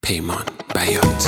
پیمان بیات.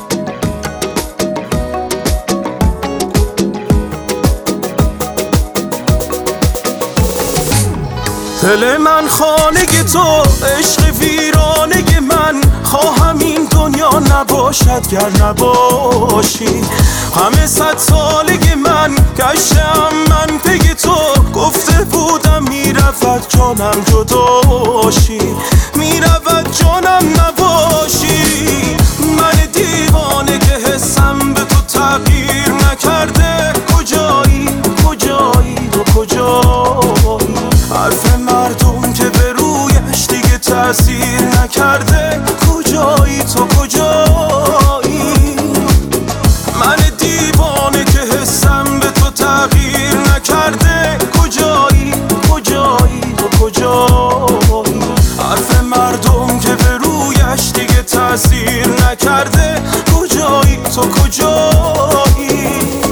دل من خانه تو، عشق ویرانه من. خواهم این دنیا نباشد گر نباشی. همه 100 سالگی من گشتم من پی تو. گفته بودم میرود جانم جداشی، میرود جانم نباشی. من دیوانه که حسم به تو تغییر نکرده. کجایی کجایی تو کجایی؟ حرف مردم که به رویش دیگه تأثیر نکرده. کجایی تو کجایی؟ من دیوانه که حسم به تو تغییر نکرده. کجایی کجایی تو کجایی؟ حرف مردم که به رویش دیگه تأثیر نکرده. کجایی تو کجایی؟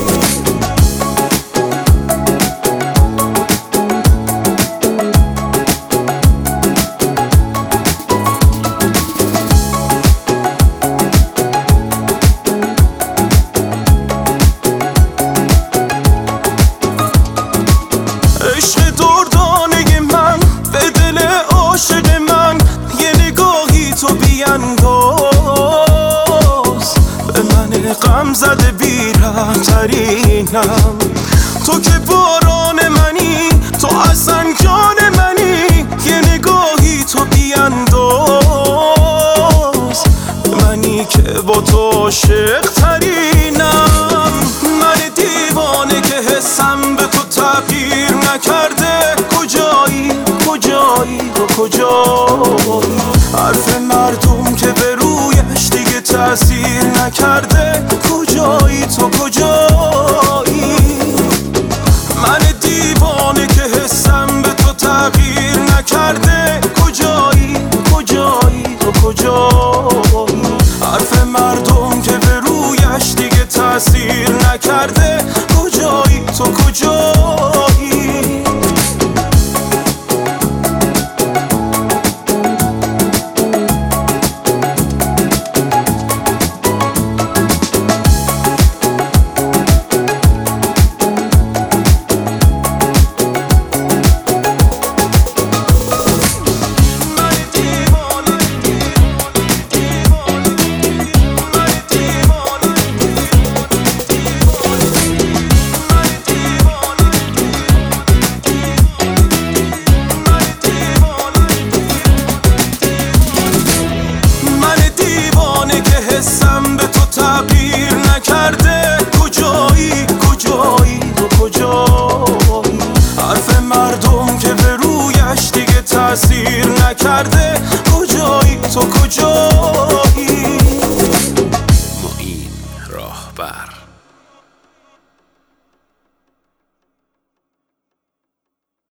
غم زده بی‌رحم‌ترینم. تو که باران منی، تو اصلا جان منی. یه نگاهی تو بیانداز، منی که با تو عاشق ترینم. من دیوانه که حسم به تو تغییر نکرده. کجایی کجایی تو کجایی؟ حرف مردم که به رویش دیگه تأثیر نکرده. کجایی تو کجایی؟ من دیوانه که حسم به تو تغییر نکرده. کجایی کجایی تو کجایی؟ حرف مردم که به رویش دیگه تأثیر نکرده. کجایی تو کجایی؟ حسم به تو تغییر نکرده. کجایی کجایی تو کجایی؟ حرف مردم که به رویش دیگه تأثیر نکرده. کجایی تو کجایی؟ معین راهبر.